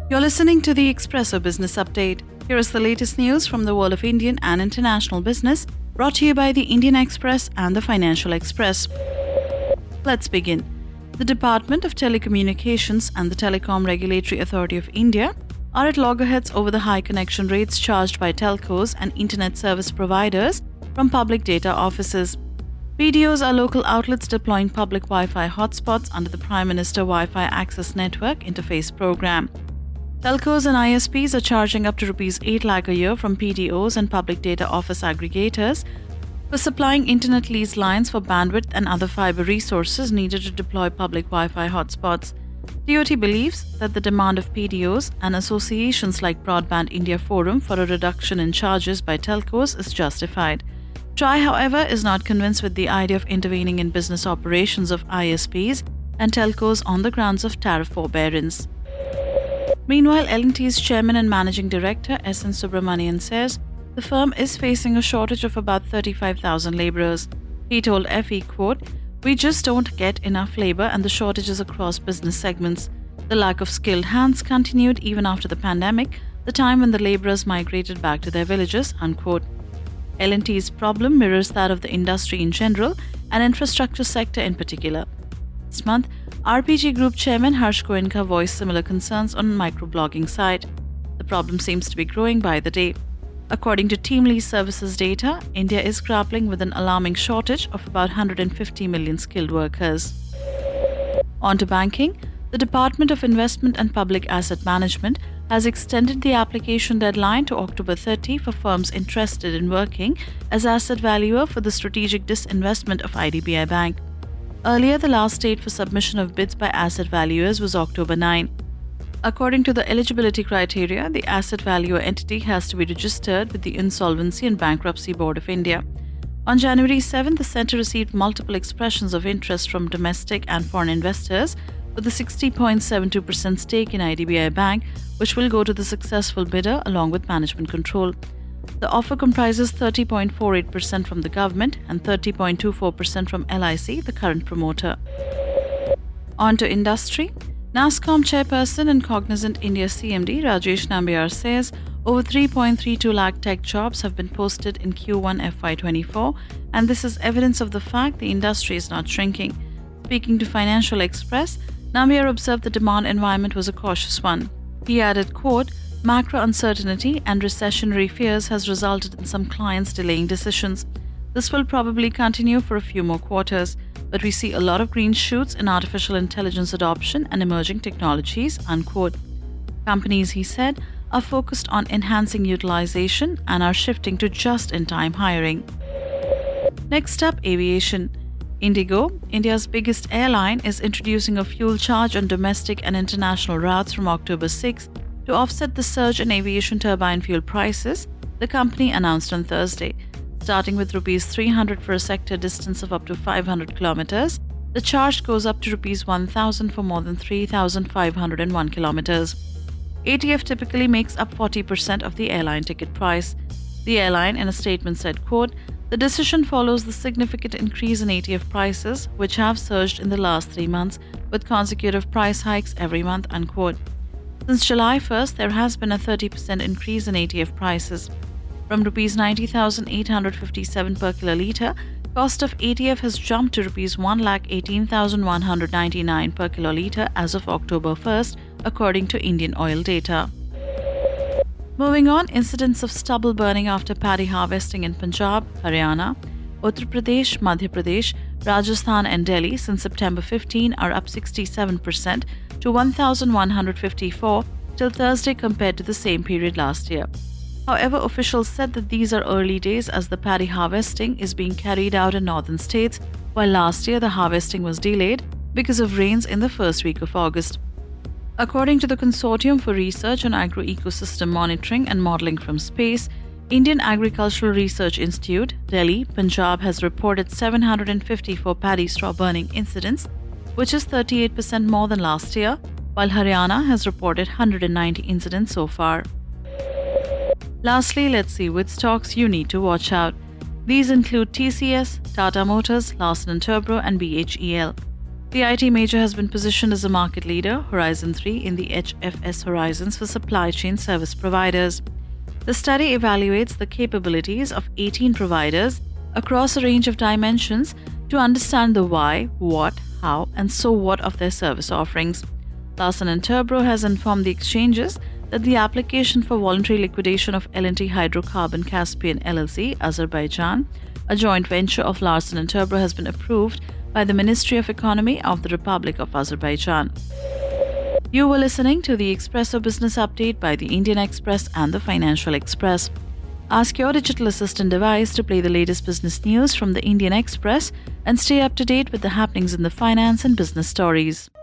You're listening to the Expresso Business Update. Here is the latest news from the world of Indian and international business, brought to you by the Indian Express and the Financial Express. Let's begin. The Department of Telecommunications and the Telecom Regulatory Authority of India are at loggerheads over the high connection rates charged by telcos and internet service providers from public data offices. PDOs are local outlets deploying public Wi-Fi hotspots under the Prime Minister Wi-Fi Access Network Interface Program. Telcos and ISPs are charging up to Rs 8 lakh a year from PDOs and public data office aggregators for supplying internet lease lines for bandwidth and other fiber resources needed to deploy public Wi-Fi hotspots. DoT believes that the demand of PDOs and associations like Broadband India Forum for a reduction in charges by telcos is justified. TRAI, however, is not convinced with the idea of intervening in business operations of ISPs and telcos on the grounds of tariff forbearance. Meanwhile, L&T's chairman and managing director S.N. Subramanian says the firm is facing a shortage of about 35,000 labourers. He told FE, quote, "We just don't get enough labour and the shortages across business segments. The lack of skilled hands continued even after the pandemic, the time when the labourers migrated back to their villages," unquote. L&T's problem mirrors that of the industry in general and infrastructure sector in particular. This month, RPG Group Chairman Harsh Goenka voiced similar concerns on a microblogging site. The problem seems to be growing by the day. According to TeamLease Services data, India is grappling with an alarming shortage of about 150 million skilled workers. On to banking, the Department of Investment and Public Asset Management has extended the application deadline to October 30 for firms interested in working as asset valuer for the strategic disinvestment of IDBI Bank. Earlier, the last date for submission of bids by asset valuers was October 9. According to the eligibility criteria, the asset valuer entity has to be registered with the Insolvency and Bankruptcy Board of India. On January 7, the centre received multiple expressions of interest from domestic and foreign investors with a 60.72% stake in IDBI Bank, which will go to the successful bidder along with management control. The offer comprises 30.48% from the government and 30.24% from LIC, the current promoter. On to industry. NASSCOM chairperson and Cognizant India CMD Rajesh Nambiar says over 3.32 lakh tech jobs have been posted in Q1 FY24, and this is evidence of the fact the industry is not shrinking. Speaking to Financial Express, Nambiar observed the demand environment was a cautious one. He added, quote, "Macro uncertainty and recessionary fears has resulted in some clients delaying decisions. This will probably continue for a few more quarters, but we see a lot of green shoots in artificial intelligence adoption and emerging technologies," unquote. Companies, he said, are focused on enhancing utilization and are shifting to just-in-time hiring. Next up, aviation. Indigo, India's biggest airline, is introducing a fuel charge on domestic and international routes from October 6 to offset the surge in aviation turbine fuel prices, the company announced on Thursday. Starting with Rs 300 for a sector distance of up to 500 kilometers, the charge goes up to Rs 1,000 for more than 3,501 kilometers. ATF typically makes up 40% of the airline ticket price. The airline, in a statement, said, quote, "The decision follows the significant increase in ATF prices, which have surged in the last 3 months, with consecutive price hikes every month," unquote. Since July 1st, there has been a 30% increase in ATF prices. From Rs 90,857 per kilolitre, cost of ATF has jumped to Rs 1,18,199 per kilolitre as of October 1st, according to Indian Oil data. Moving on, incidents of stubble burning after paddy harvesting in Punjab, Haryana, Uttar Pradesh, Madhya Pradesh, Rajasthan and Delhi since September 15 are up 67% to 1,154 till Thursday compared to the same period last year. However, officials said that these are early days as the paddy harvesting is being carried out in northern states, while last year the harvesting was delayed because of rains in the first week of August. According to the Consortium for Research on Agro-Ecosystem Monitoring and Modeling from Space, Indian Agricultural Research Institute, Delhi, Punjab has reported 754 paddy straw burning incidents, which is 38% more than last year, while Haryana has reported 190 incidents so far. Lastly, let's see which stocks you need to watch out. These include TCS, Tata Motors, Larsen & Toubro and BHEL. The IT major has been positioned as a market leader, Horizon 3, in the HFS Horizons for supply chain service providers. The study evaluates the capabilities of 18 providers across a range of dimensions to understand the why, what, how, and so what of their service offerings. Larsen & Toubro has informed the exchanges that the application for voluntary liquidation of L&T Hydrocarbon Caspian LLC, Azerbaijan, a joint venture of Larsen & Toubro, has been approved by the Ministry of Economy of the Republic of Azerbaijan. You were listening to the Expresso Business Update by the Indian Express and the Financial Express. Ask your digital assistant device to play the latest business news from the Indian Express and stay up to date with the happenings in the finance and business stories.